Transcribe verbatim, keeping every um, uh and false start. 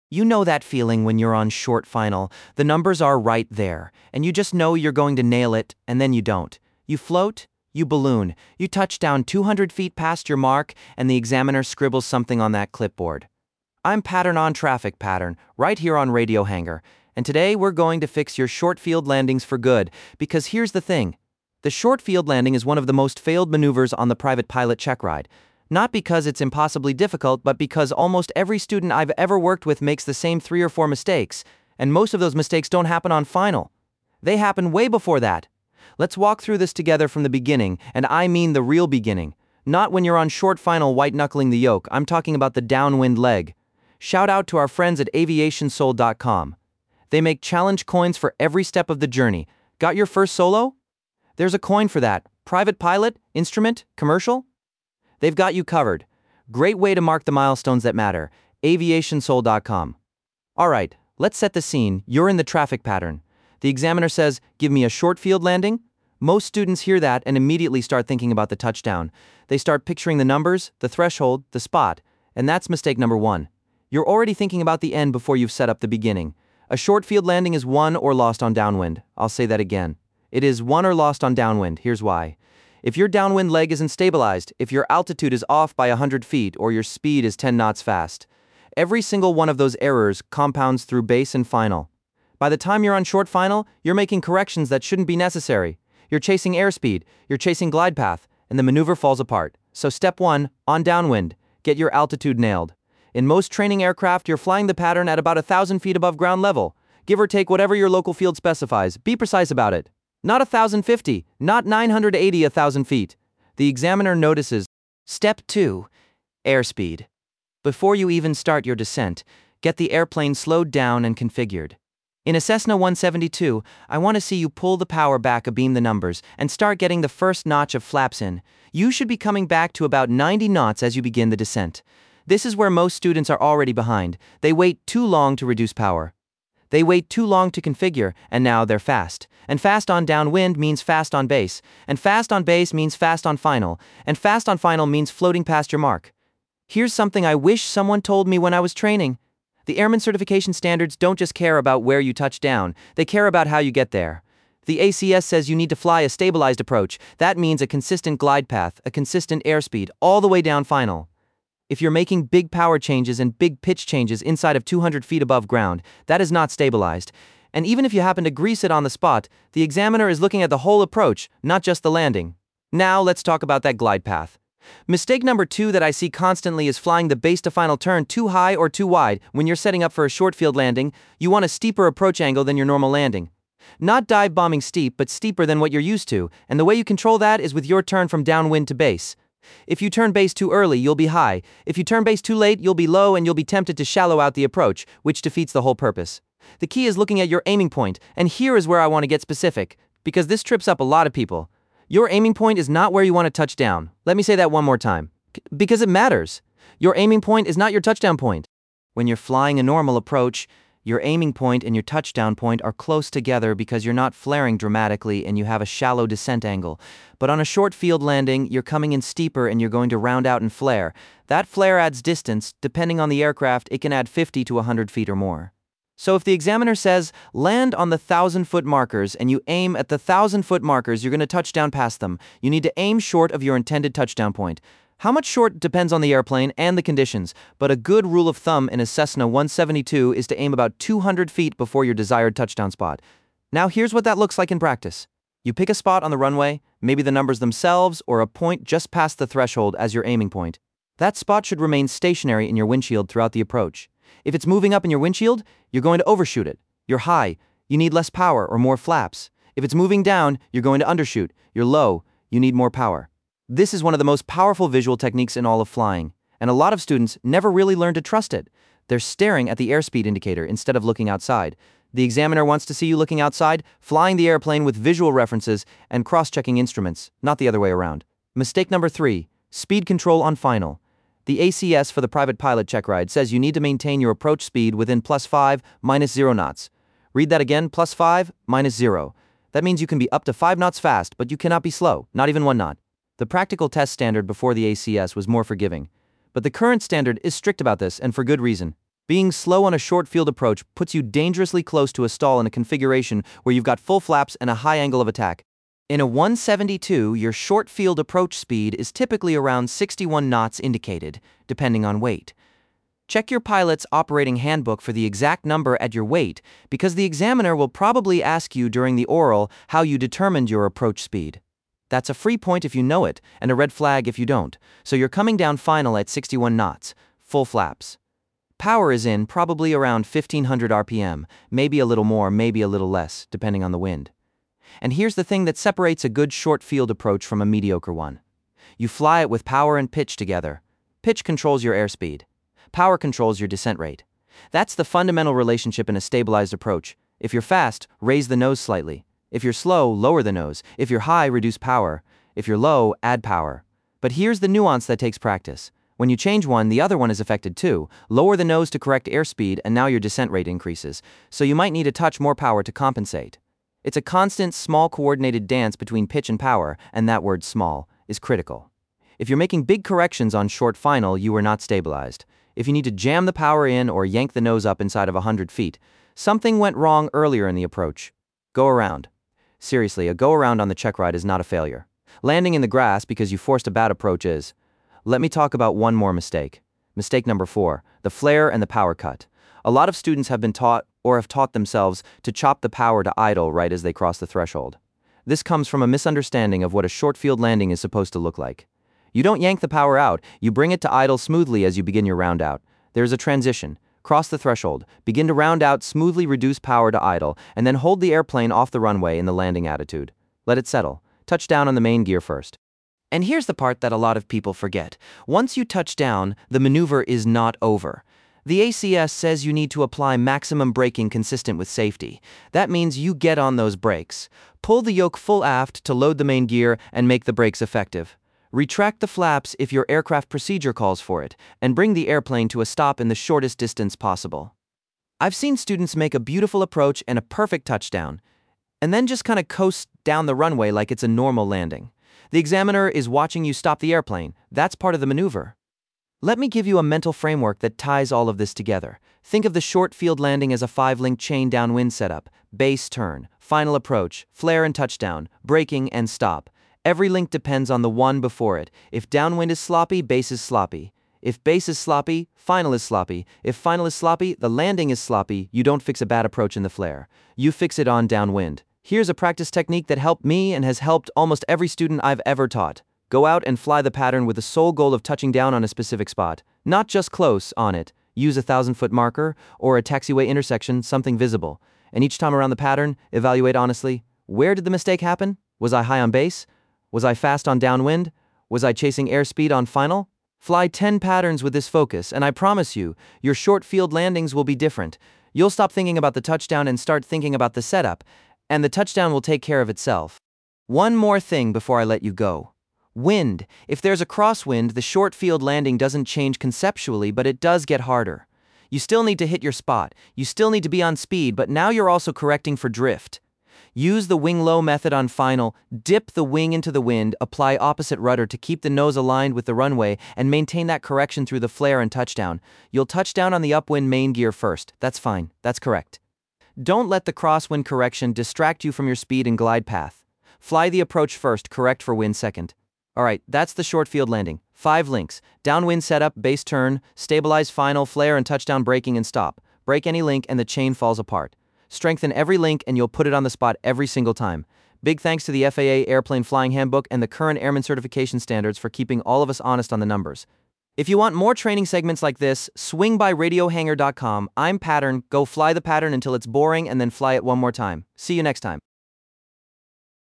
You know that feeling when you're on short final, the numbers are right there, and you just know you're going to nail it, and then you don't. You float, you balloon, you touch down two hundred feet past your mark, and the examiner scribbles something on that clipboard. I'm Pattern on Traffic Pattern, right here on Radio Hangar, and today we're going to fix your short field landings for good, because here's the thing. The short field landing is one of the most failed maneuvers on the private pilot check ride. Not because it's impossibly difficult, but because almost every student I've ever worked with makes the same three or four mistakes, and most of those mistakes don't happen on final. They happen way before that. Let's walk through this together from the beginning, and I mean the real beginning. Not when you're on short final white-knuckling the yoke, I'm talking about the downwind leg. Shout out to our friends at aviation soul dot com. They make challenge coins for every step of the journey. Got your first solo? There's a coin for that. Private pilot, instrument, commercial? They've got you covered. Great way to mark the milestones that matter. aviation soul dot com. Alright, let's set the scene. You're in the traffic pattern. The examiner says, give me a short field landing. Most students hear that and immediately start thinking about the touchdown. They start picturing the numbers, the threshold, the spot, and that's mistake number one. You're already thinking about the end before you've set up the beginning. A short field landing is won or lost on downwind. I'll say that again. It is won or lost on downwind. Here's why. If your downwind leg isn't stabilized, if your altitude is off by one hundred feet or your speed is ten knots fast, every single one of those errors compounds through base and final. By the time you're on short final, you're making corrections that shouldn't be necessary. You're chasing airspeed, you're chasing glide path, and the maneuver falls apart. So step one, on downwind, get your altitude nailed. In most training aircraft, you're flying the pattern at about one thousand feet above ground level. Give or take whatever your local field specifies. Be precise about it. Not one thousand fifty, not nine hundred eighty one thousand feet. The examiner notices. Step two. Airspeed. Before you even start your descent, get the airplane slowed down and configured. In a Cessna one seventy-two, I want to see you pull the power back abeam the numbers and start getting the first notch of flaps in. You should be coming back to about ninety knots as you begin the descent. This is where most students are already behind. They wait too long to reduce power. They wait too long to configure, and now they're fast. And fast on downwind means fast on base. And fast on base means fast on final. And fast on final means floating past your mark. Here's something I wish someone told me when I was training. The Airman Certification Standards don't just care about where you touch down, they care about how you get there. The A C S says you need to fly a stabilized approach. That means a consistent glide path, a consistent airspeed, all the way down final. If you're making big power changes and big pitch changes inside of two hundred feet above ground, that is not stabilized. And even if you happen to grease it on the spot, the examiner is looking at the whole approach, not just the landing. Now let's talk about that glide path. Mistake number two that I see constantly is flying the base to final turn too high or too wide. When you're setting up for a short field landing, you want a steeper approach angle than your normal landing. Not dive bombing steep, but steeper than what you're used to, and the way you control that is with your turn from downwind to base. If you turn base too early, you'll be high. If you turn base too late, you'll be low and you'll be tempted to shallow out the approach, which defeats the whole purpose. The key is looking at your aiming point, and here is where I want to get specific, because this trips up a lot of people. Your aiming point is not where you want to touch down. Let me say that one more time. Because it matters. Your aiming point is not your touchdown point. When you're flying a normal approach, your aiming point and your touchdown point are close together because you're not flaring dramatically and you have a shallow descent angle. But on a short field landing, you're coming in steeper and you're going to round out and flare. That flare adds distance. Depending on the aircraft, it can add fifty to one hundred feet or more. So if the examiner says, land on the thousand-foot markers and you aim at the thousand-foot markers, you're going to touch down past them. You need to aim short of your intended touchdown point. How much short depends on the airplane and the conditions, but a good rule of thumb in a Cessna one seventy-two is to aim about two hundred feet before your desired touchdown spot. Now here's what that looks like in practice. You pick a spot on the runway, maybe the numbers themselves or a point just past the threshold as your aiming point. That spot should remain stationary in your windshield throughout the approach. If it's moving up in your windshield, you're going to overshoot it. You're high, you need less power or more flaps. If it's moving down, you're going to undershoot. You're low, you need more power. This is one of the most powerful visual techniques in all of flying, and a lot of students never really learn to trust it. They're staring at the airspeed indicator instead of looking outside. The examiner wants to see you looking outside, flying the airplane with visual references and cross-checking instruments, not the other way around. Mistake number three, speed control on final. The A C S for the private pilot check ride says you need to maintain your approach speed within plus five, minus zero knots. Read that again, plus five, minus zero. That means you can be up to five knots fast, but you cannot be slow, not even one knot. The practical test standard before the A C S was more forgiving. But the current standard is strict about this, and for good reason. Being slow on a short field approach puts you dangerously close to a stall in a configuration where you've got full flaps and a high angle of attack. In a one seventy-two, your short field approach speed is typically around sixty-one knots indicated, depending on weight. Check your pilot's operating handbook for the exact number at your weight, because the examiner will probably ask you during the oral how you determined your approach speed. That's a free point if you know it, and a red flag if you don't, so you're coming down final at sixty-one knots, full flaps. Power is in probably around fifteen hundred R P M, maybe a little more, maybe a little less, depending on the wind. And here's the thing that separates a good short field approach from a mediocre one. You fly it with power and pitch together. Pitch controls your airspeed. Power controls your descent rate. That's the fundamental relationship in a stabilized approach. If you're fast, raise the nose slightly. If you're slow, lower the nose. If you're high, reduce power. If you're low, add power. But here's the nuance that takes practice. When you change one, the other one is affected too. Lower the nose to correct airspeed, and now your descent rate increases. So you might need a touch more power to compensate. It's a constant, small coordinated dance between pitch and power, and that word small is critical. If you're making big corrections on short final, you are not stabilized. If you need to jam the power in or yank the nose up inside of one hundred feet, something went wrong earlier in the approach. Go around. Seriously, a go around on the check ride is not a failure. Landing in the grass because you forced a bad approach is. Let me talk about one more mistake. Mistake number four, the flare and the power cut. A lot of students have been taught or have taught themselves to chop the power to idle right as they cross the threshold. This comes from a misunderstanding of what a short field landing is supposed to look like. You don't yank the power out, you bring it to idle smoothly as you begin your round out. There's a transition. Cross the threshold, begin to round out, smoothly reduce power to idle, and then hold the airplane off the runway in the landing attitude. Let it settle. Touch down on the main gear first. And here's the part that a lot of people forget. Once you touch down, the maneuver is not over. The A C S says you need to apply maximum braking consistent with safety. That means you get on those brakes. Pull the yoke full aft to load the main gear and make the brakes effective. Retract the flaps if your aircraft procedure calls for it, and bring the airplane to a stop in the shortest distance possible. I've seen students make a beautiful approach and a perfect touchdown, and then just kind of coast down the runway like it's a normal landing. The examiner is watching you stop the airplane. That's part of the maneuver. Let me give you a mental framework that ties all of this together. Think of the short field landing as a five-link chain downwind setup: base turn, final approach, flare and touchdown, braking and stop. Every link depends on the one before it. If downwind is sloppy, base is sloppy. If base is sloppy, final is sloppy. If final is sloppy, the landing is sloppy. You don't fix a bad approach in the flare. You fix it on downwind. Here's a practice technique that helped me and has helped almost every student I've ever taught. Go out and fly the pattern with the sole goal of touching down on a specific spot. Not just close on it. Use a thousand-foot marker or a taxiway intersection, something visible. And each time around the pattern, evaluate honestly. Where did the mistake happen? Was I high on base? Was I fast on downwind? Was I chasing airspeed on final? Fly ten patterns with this focus, and I promise you, your short field landings will be different. You'll stop thinking about the touchdown and start thinking about the setup, and the touchdown will take care of itself. One more thing before I let you go. Wind. If there's a crosswind, the short field landing doesn't change conceptually, but it does get harder. You still need to hit your spot. You still need to be on speed, but now you're also correcting for drift. Use the wing low method on final, dip the wing into the wind, apply opposite rudder to keep the nose aligned with the runway, and maintain that correction through the flare and touchdown. You'll touch down on the upwind main gear first. That's fine. That's correct. Don't let the crosswind correction distract you from your speed and glide path. Fly the approach first, correct for wind second. Alright, that's the short field landing. Five links: downwind setup, base turn, stabilize final, flare and touchdown, braking and stop. Break any link and the chain falls apart. Strengthen every link and you'll put it on the spot every single time. Big thanks to the F A A Airplane Flying Handbook and the current Airman Certification Standards for keeping all of us honest on the numbers. If you want more training segments like this, swing by radio hanger dot com. I'm Pattern. Go fly the pattern until it's boring and then fly it one more time. See you next time.